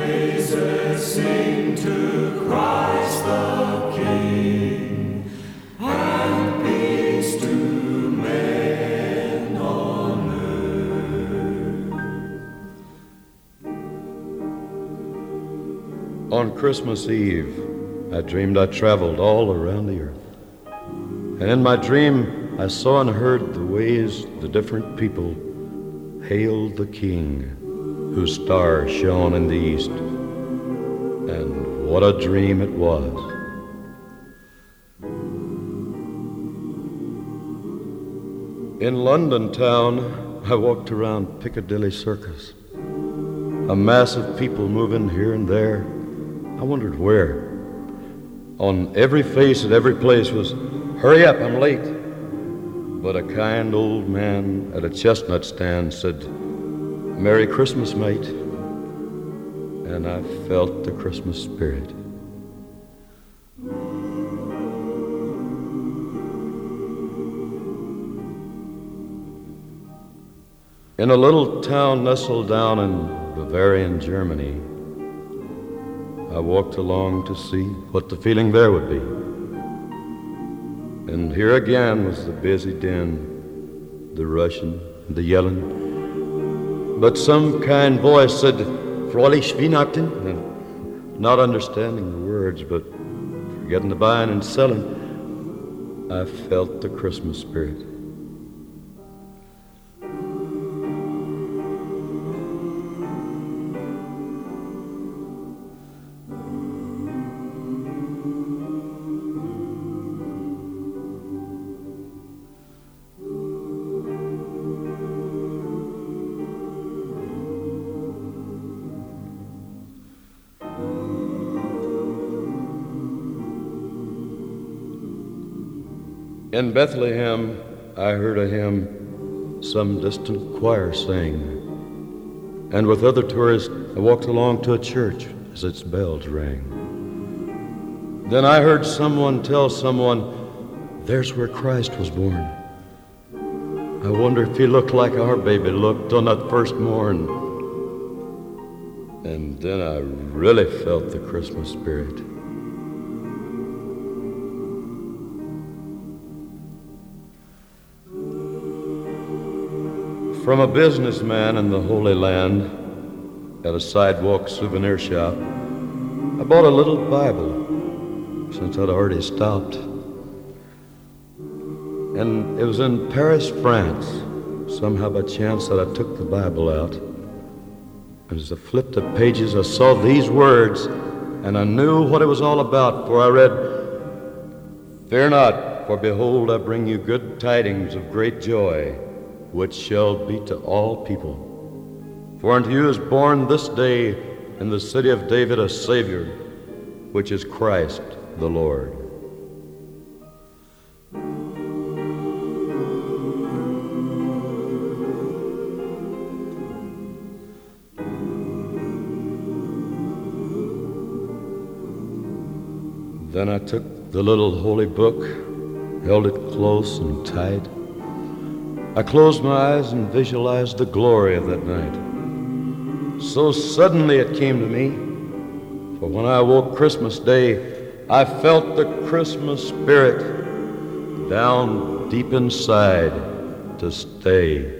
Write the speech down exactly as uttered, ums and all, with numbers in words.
Praises sing to Christ the King, and peace to men on earth. On Christmas Eve, I dreamed I traveled all around the earth. And in my dream, I saw and heard the ways the different people hailed the King, whose star shone in the east. And what a dream it was. In London town, I walked around Piccadilly Circus. A mass of people moving here and there. I wondered where. On every face at every place was, "Hurry up, I'm late." But a kind old man at a chestnut stand said, "Merry Christmas, mate." And I felt the Christmas spirit. In a little town nestled down in Bavarian Germany, I walked along to see what the feeling there would be. And here again was the busy din, the rushing, the yelling. But some kind voice said, "Fröhlich Weihnachten," and not understanding the words, but forgetting the buying and selling, I felt the Christmas spirit. In Bethlehem, I heard a hymn some distant choir sang, and with other tourists, I walked along to a church as its bells rang. Then I heard someone tell someone, "There's where Christ was born." I wonder if he looked like our baby looked on that first morn. And then I really felt the Christmas spirit. From a businessman in the Holy Land at a sidewalk souvenir shop, I bought a little Bible since I'd already stopped. And it was in Paris, France, somehow by chance that I took the Bible out. And as I flipped the pages, I saw these words, and I knew what it was all about, for I read, "Fear not, for behold, I bring you good tidings of great joy, which shall be to all people. For unto you is born this day in the city of David a Savior, which is Christ the Lord." Then I took the little holy book, held it close and tight. I closed my eyes and visualized the glory of that night. So suddenly it came to me, for when I awoke Christmas Day, I felt the Christmas spirit down deep inside to stay.